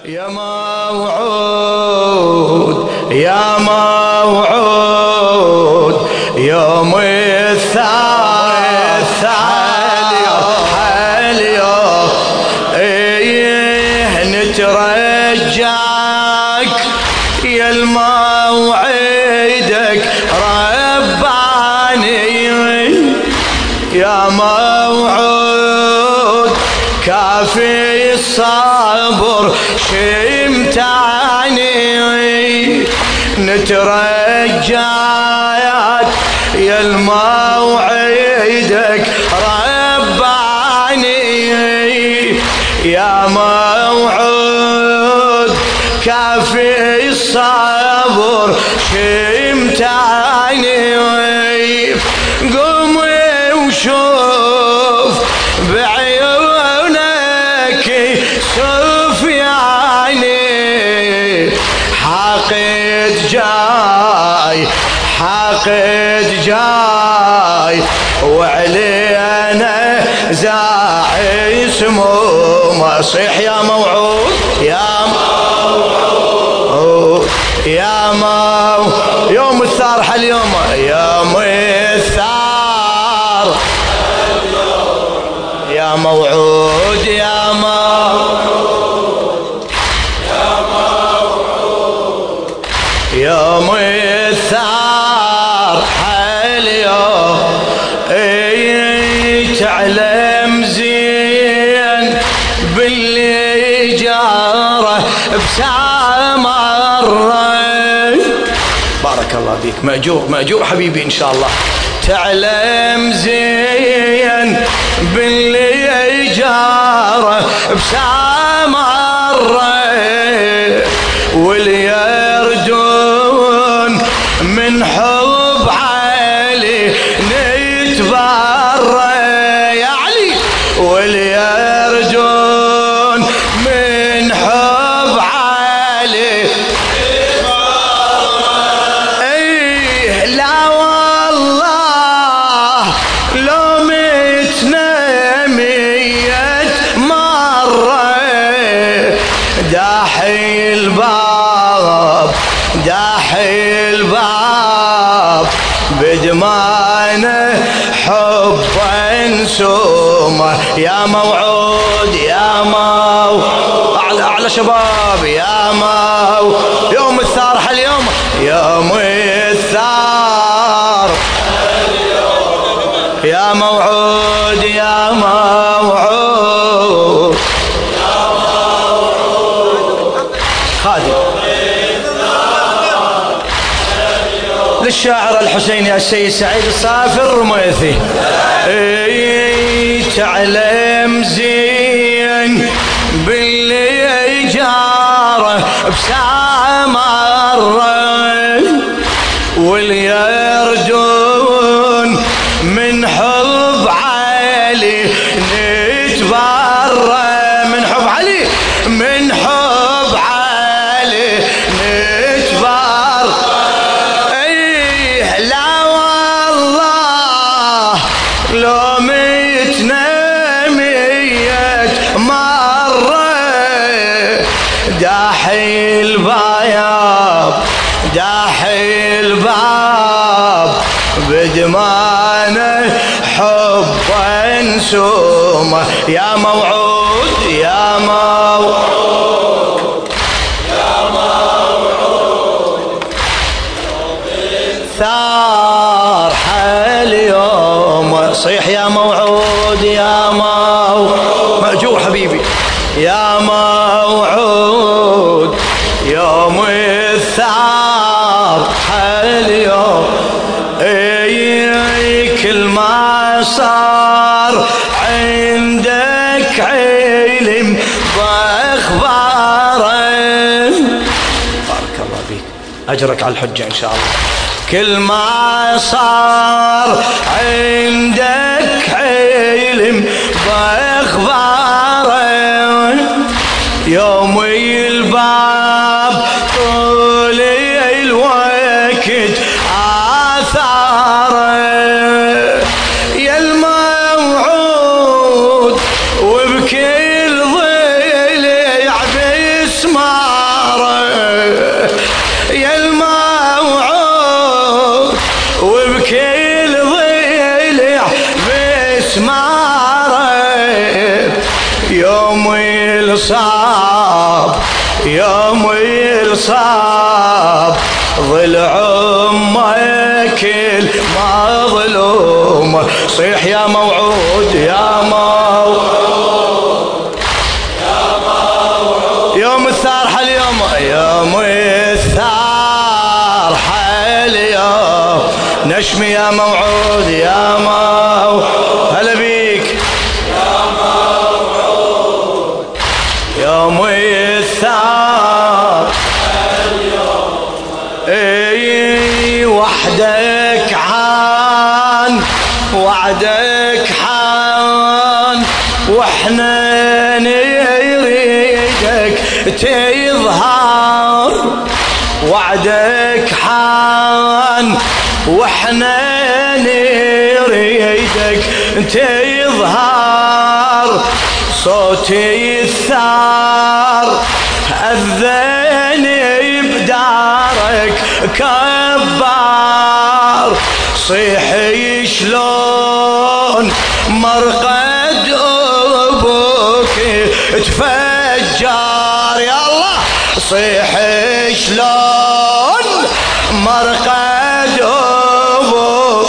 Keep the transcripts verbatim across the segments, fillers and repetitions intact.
يا موعود يا موعود يوم الثار اليوم ايه نترجاك يا الموعدك رباني يا موعود كافي الصبر شمتاني نترجاك يا الموعدك رباني يا موعود كافي الصبر شمتاني قوم وشوف بعيونك سفياني حاقد جاي حاقد جاي وعلينا زاعي سموم صيح يا موعود يا موعود يا موعود يوم الثار حاليوم يوم الثار يا موعود يا موعود يا موعود يوم الثار حاليوم اي تعلم زين باللي جاره بسامر بارك الله فيك مأجور مأجور حبيبي إن شاء الله تعلم زين باللي جاره بسامر واليردون من حب علي نتبرى يا علي واليردون من حب علي ايه لا والله لو متنا مية مرة داحي الباب داحي الباب بدمانه حب انسومه يا موعود يا موعود اعلى اعلى شباب يا موعود يوم الثار حاليوم يوم الثار يا موعود يا موعود يا موعود خادم للشاعر الحسيني السيد سعيد الصافي الرميثي اي تعلم زين باللي جاره بسامر واليردون من حب علي نتبرى من حب علي من حب علي نتبرى ايه لا والله لو متنا مية مرة داحي الباب داحي الباب بدمانه حب انسومه يا موعود يا موعود يا موعود ثار حاليوم صيح يا موعود يا موعود مأجور حبيبي يا موعود يوم الثار حاليوم اي كل ما صار عندك علم باخباره بارك الله فيك اجرك على الحجه ان شاء الله كل ما صار عندك علم باخباره يوم الباب طول الوقت آثاره يا الموعود وبكل ضلع باسمه يوم الصاب يوم الصاب ضلع امك المظلوم صيح يا موعود يا موعود يا موعود يوم الثار حاليوم يوم الثار حاليوم نشمي يا موعود يا موعود هلا بيك يا موعود يوم الثار اي وحدك عان وعدك حان واحنا نريدك تظهر وعدك حان واحنا نريدك تظهر صوتي الثار أذن بدارك كبار صيحي شلون مرقد أبوك تفجر يا الله صيحي شلون مرقد أبوك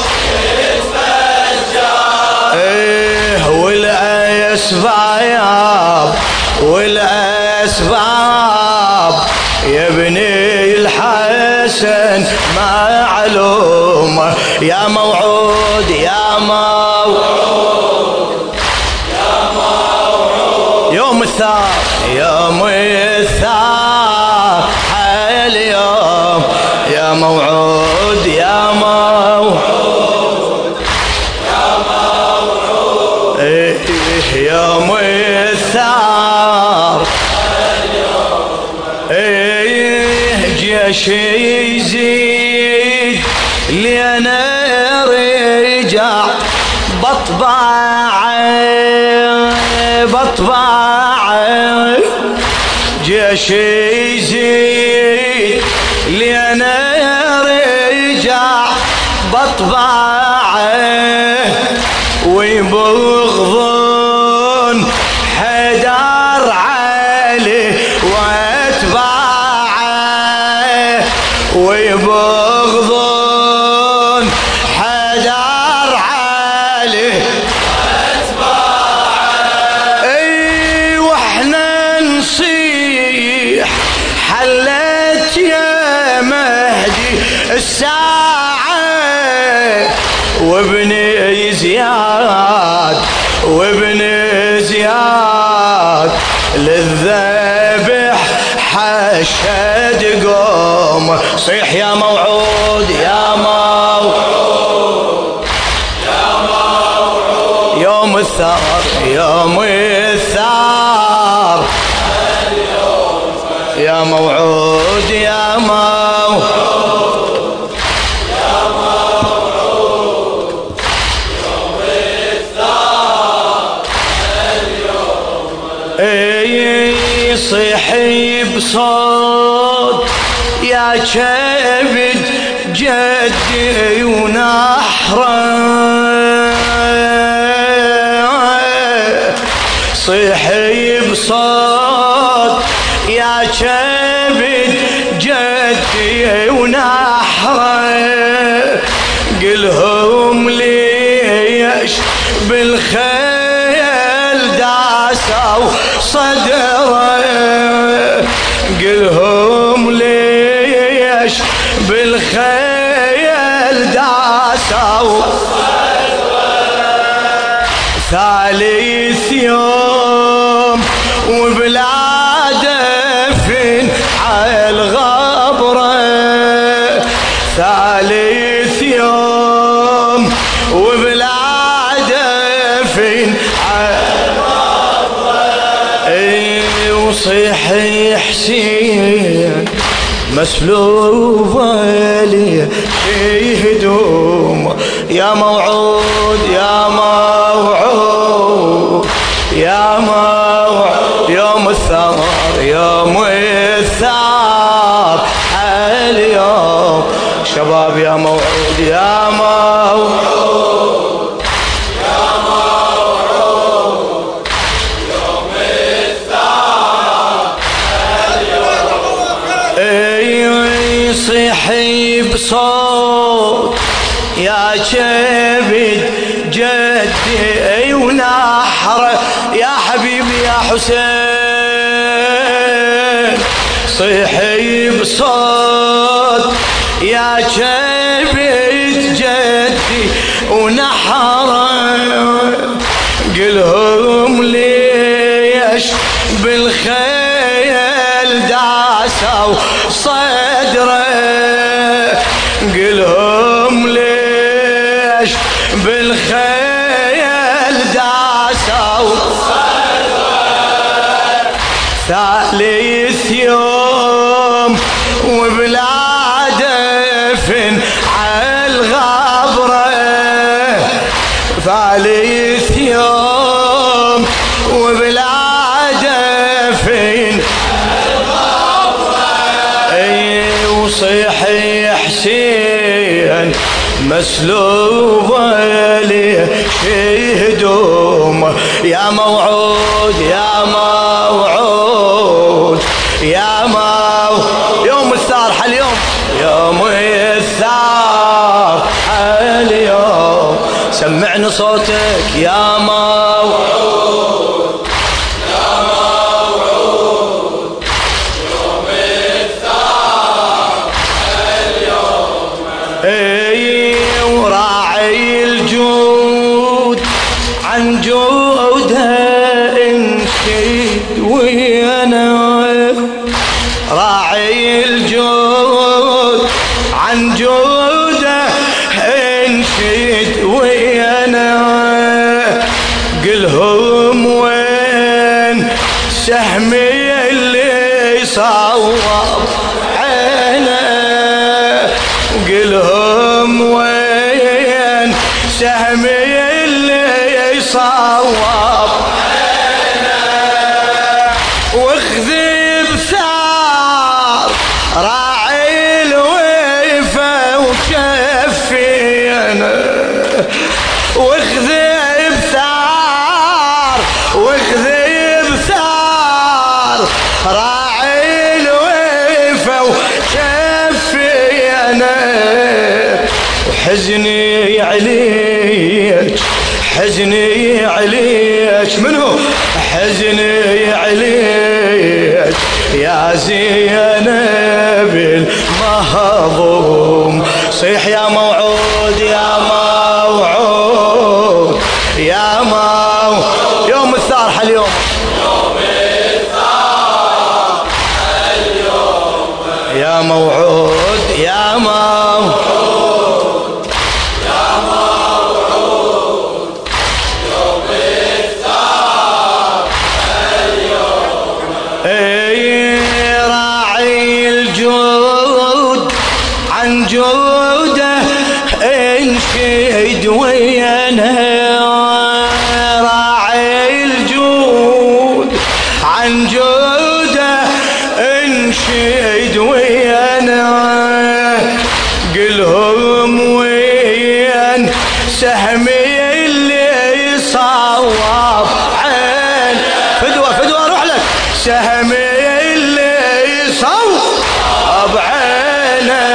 تفجر ايه والأسباب والأسباب يا ابني الحسن معلومة يا موعود يا موعود يا موعود يوم الثار يوم الثار اليوم يا موعود يا موعود يا موعود إيه يوم الثار ايه جيش يزيد لينا رجع بطباعه بطباعه جيش يزيد لينا رجع بطباعه ويبغضون حدار عليه واتباعه ويبغضون حدار عليه واتباعه اي واحنا نصيح حلت يا مهدي الساعه وابني زياد وابن زياد للذبح حشد قوم صيح يا موعود يا موعود يا موعود يوم الثار يوم الثار يا موعود يا موعود يا موعود يوم الثار اليوم اي صيحي بصوت يا كبد جدي ونحره صيحي بصوت يا كبد جدي ونحره قلهم ليش بالخيل داسوا صدره قلهم ليش بالخيل داسوا ثالث يوم وبلا دفن عالغبره ثالث يوم وبلا دفن عالغبره اي وصيحي حسين مسلوب لي هدوم يا موعود يا موعود يا موعود يوم الثار يوم الثار اليوم شباب يا موعود يا موعود يا موعود يوم بصوت يا كبد جدي ونحره يا حبيبي يا حسين صيحي بصوت يا كبد جدي ونحره قلهم ليش بالخيل داسوا صدره قلهم ليش بالخيل داسوا صدره ثالث يوم وبلا دفن عالغبره ثالث يوم وبلا دفن اي وصيحي حسين مسلوبه لشهدوم يا موعود يا موعود يا موعود يوم الثار حاليوم يوم الثار حاليوم سمعنا صوتك يا موعود يا موعود يوم الثار اليوم اي وراعي الجود عن جوده انشد ويانا راعي الجود عن جوده انشد ويانا قلهم وين سهمي اللي صوب عينه قلهم وين سهمي اللي صوب عينه واخذي بثار راعي الويفه وكفينا واخذي بثار واخذي بثار راعي الويفه وكفينا وحزني عليك حزني عليك منو حزني عليك يا زينب المهضوم صيح يا موعود يا موعود يا موعود يوم الثار حاليوم يوم الثار اليوم يا موعود يا موعود يا موعود يوم الثار اليوم اي راعي الجود عن جوده انشد ويانا راعي الجود عن جوده انشد ويانا قلهم وين سهمي اللي صواب عين فدوه فدوه اروح لك سهمي اللي صواب عينه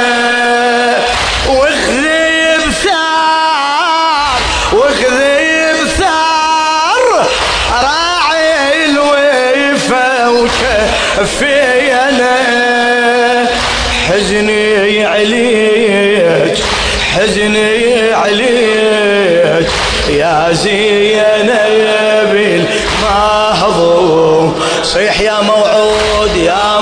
واخذي بثار واخذي بثار راعي الويفه وكفينا حزني عليك حزني عليك يا زينب المهضوم صيح يا موعود يا